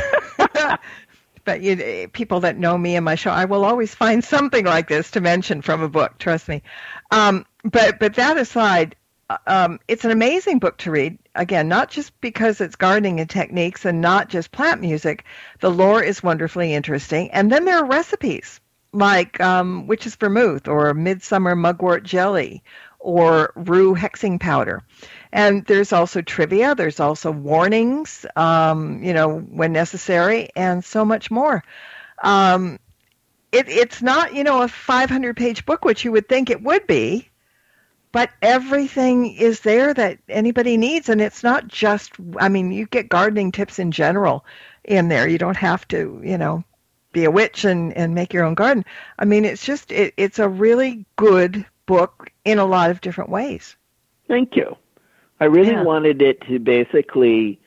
but you, people that know me and my show, I will always find something like this to mention from a book, trust me. Um, but, but that aside, um, it's an amazing book to read. Again, not just because it's gardening and techniques and not just plant music. The lore is wonderfully interesting. And then there are recipes like um, witch's vermouth or midsummer mugwort jelly or rue hexing powder. And there's also trivia. There's also warnings, um, you know, when necessary, and so much more. Um, it, it's not, you know, a five hundred page book, which you would think it would be. But everything is there that anybody needs, and it's not just, I mean, you get gardening tips in general in there. You don't have to, you know, be a witch and, and make your own garden. I mean, it's just, it, it's a really good book in a lot of different ways. Thank you. I really yeah. wanted it to basically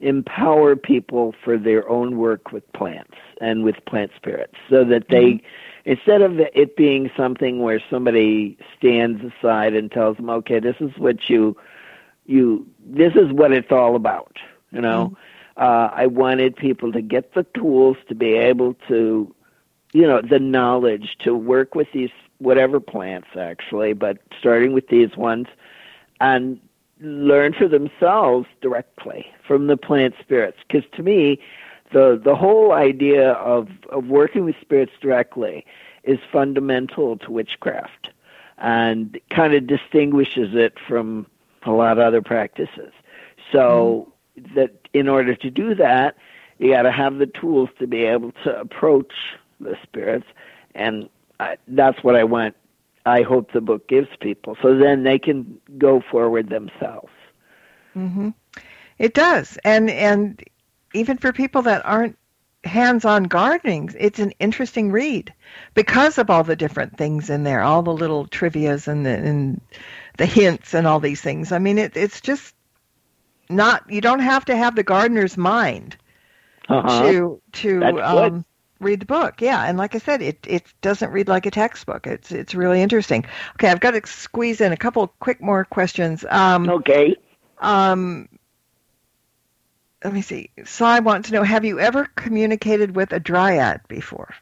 empower people for their own work with plants and with plant spirits, so that they, mm-hmm. instead of it being something where somebody stands aside and tells them, okay, this is what you, you, this is what it's all about, you know, mm-hmm. uh, I wanted people to get the tools to be able to, you know, the knowledge to work with these, whatever plants actually, but starting with these ones, and learn for themselves directly from the plant spirits. Because to me, the the whole idea of, of working with spirits directly is fundamental to witchcraft and kind of distinguishes it from a lot of other practices. So mm. that in order to do that, you got to have the tools to be able to approach the spirits, and I, that's what I want. I hope the book gives people, so then they can go forward themselves. Mm-hmm. It does, and and even for people that aren't hands-on gardening, it's an interesting read because of all the different things in there, all the little trivias and the, and the hints and all these things. I mean, it, it's just not. You don't have to have the gardener's mind uh-huh. to to. Um, read the book, yeah, and like I said, it it doesn't read like a textbook. It's it's really interesting. Okay, I've got to squeeze in a couple quick more questions. Um, okay. Um, let me see. So I want to know: have you ever communicated with a dryad before?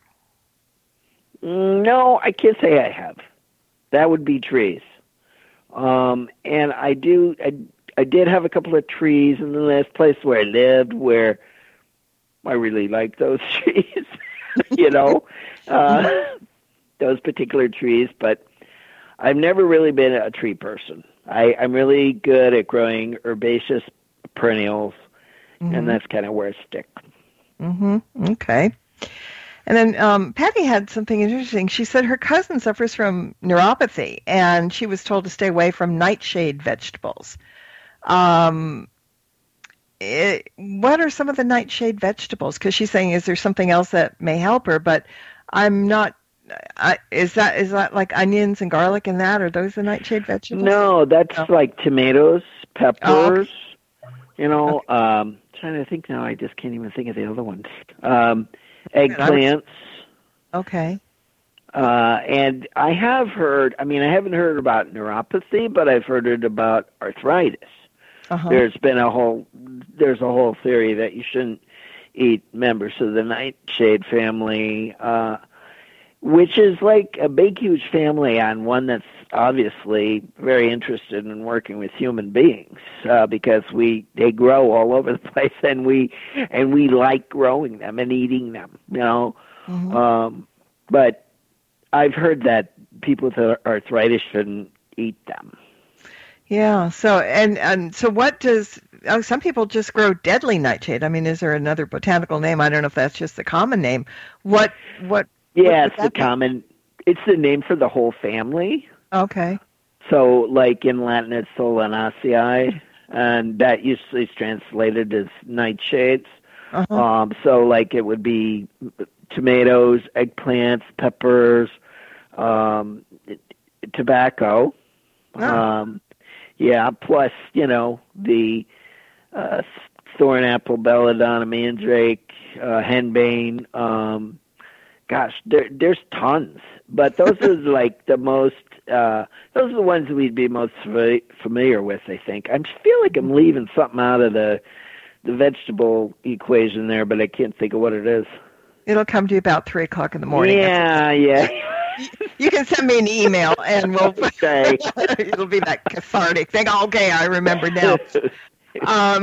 No, I can't say I have. That would be trees. Um, and I do. I I did have a couple of trees in the last place where I lived, where I really liked those trees. you know, uh, those particular trees, but I've never really been a tree person. I, I'm really good at growing herbaceous perennials, mm-hmm. and that's kind of where I stick. Mm-hmm. Okay. And then um, Patty had something interesting. She said her cousin suffers from neuropathy, and she was told to stay away from nightshade vegetables. Um, It, what are some of the nightshade vegetables? Because she's saying, is there something else that may help her? But I'm not. I, is that is that like onions and garlic and that? Are those the nightshade vegetables? No, that's oh. like tomatoes, peppers. Oh, okay. You know, okay. um, trying to think now. I just can't even think of the other ones. Um, eggplants. Okay. Uh, and I have heard. I mean, I haven't heard about neuropathy, but I've heard it about arthritis. Uh-huh. There's been a whole, there's a whole theory that you shouldn't eat members of the nightshade family, uh, which is like a big, huge family on one that's obviously very interested in working with human beings, uh, because we, they grow all over the place, and we, and we like growing them and eating them, you know. Mm-hmm. Um, but I've heard that people with arthritis shouldn't eat them. Yeah. So and and so, what does oh, some people just grow deadly nightshade? I mean, is there another botanical name? I don't know if that's just the common name. What what? Yeah, what it's the be? common. It's the name for the whole family. Okay. So, like in Latin, it's Solanaceae, and that usually is translated as nightshades. Uh-huh. Um, so, like, it would be tomatoes, eggplants, peppers, um, tobacco. Oh. Um, Yeah, plus, you know, the uh, thornapple, belladonna, mandrake, uh, henbane. Um, gosh, there, there's tons. But those are like the most, uh, those are the ones we'd be most familiar with, I think. I feel like I'm leaving something out of the the vegetable equation there, but I can't think of what it is. It'll come to you about three o'clock in the morning. Yeah, yeah. You can send me an email, and we'll. Okay. It'll be that cathartic thing. Okay, I remember now. um,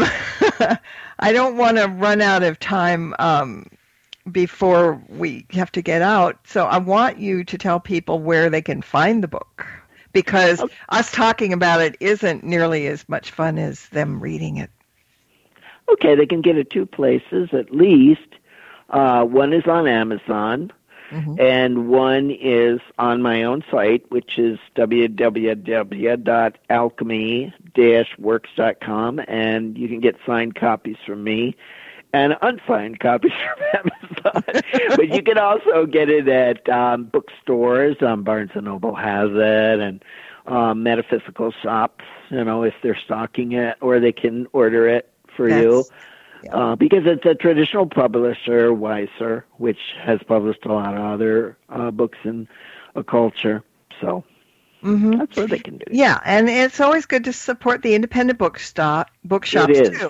I don't want to run out of time um, before we have to get out, so I want you to tell people where they can find the book, because okay. us talking about it isn't nearly as much fun as them reading it. Okay, they can get it two places at least. Uh, one is on Amazon. Mm-hmm. And one is on my own site, which is w w w dot alchemy dash works dot com, and you can get signed copies from me and unsigned copies from Amazon. But you can also get it at um, bookstores. Um, Barnes and Noble has it, and um, metaphysical shops, you know, if they're stocking it, or they can order it for That's, you. Uh, because it's a traditional publisher, Weiser, which has published a lot of other uh, books in occulture. So mm-hmm. that's what they can do. Yeah, and it's always good to support the independent bookstop, bookshops, it is. too.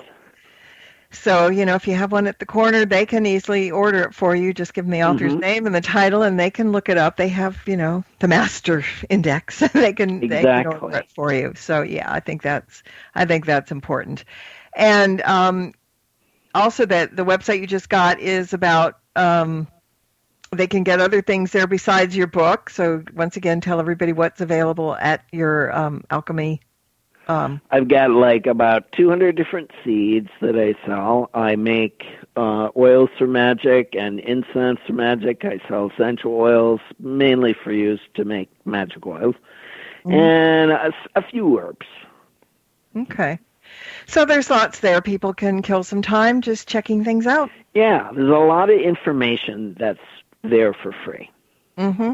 So, you know, if you have one at the corner, they can easily order it for you. Just give them the author's mm-hmm. name and the title, and they can look it up. They have, you know, the master index. they can exactly. they can order it for you. So, yeah, I think that's I think that's important. And um, also, that the website you just got is about. Um, they can get other things there besides your book. So, once again, tell everybody what's available at your um, alchemy. Um, I've got like about two hundred different seeds that I sell. I make uh, oils for magic and incense for magic. I sell essential oils, mainly for use to make magic oils, mm-hmm. and a, a few herbs. Okay. So there's lots there. People can kill some time just checking things out. Yeah, there's a lot of information that's there for free. Mm-hmm.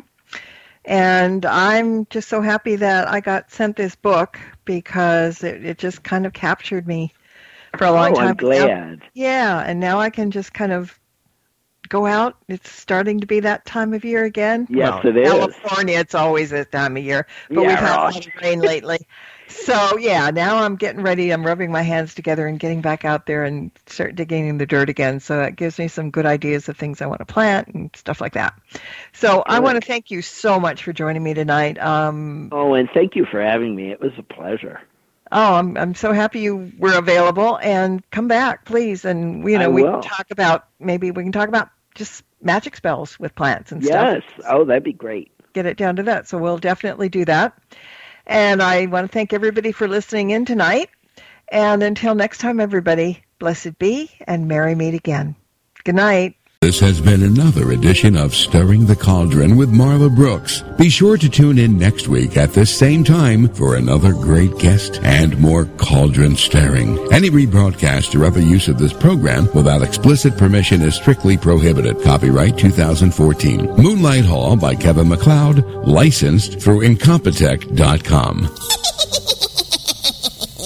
And I'm just so happy that I got sent this book because it, it just kind of captured me for a long oh, time. I'm glad. Now, yeah, and now I can just kind of go out. It's starting to be that time of year again. Yes, well, it is. California, it's always this time of year, but yeah, we've had right. a lot of rain lately. So, yeah, now I'm getting ready. I'm rubbing my hands together and getting back out there and start digging in the dirt again. So that gives me some good ideas of things I want to plant and stuff like that. So good. I want to thank you so much for joining me tonight. Um, oh, and thank you for having me. It was a pleasure. Oh, I'm I'm so happy you were available. And come back, please. And, you know, I we will. can talk about, maybe we can talk about just magic spells with plants and yes. stuff. Yes. Oh, that'd be great. Get it down to that. So we'll definitely do that. And I want to thank everybody for listening in tonight. And until next time, everybody, blessed be and merry meet again. Good night. This has been another edition of Stirring the Cauldron with Marla Brooks. Be sure to tune in next week at this same time for another great guest and more cauldron stirring. Any rebroadcast or other use of this program without explicit permission is strictly prohibited. Copyright two thousand fourteen. Moonlight Hall by Kevin MacLeod, licensed through Incompetech dot com.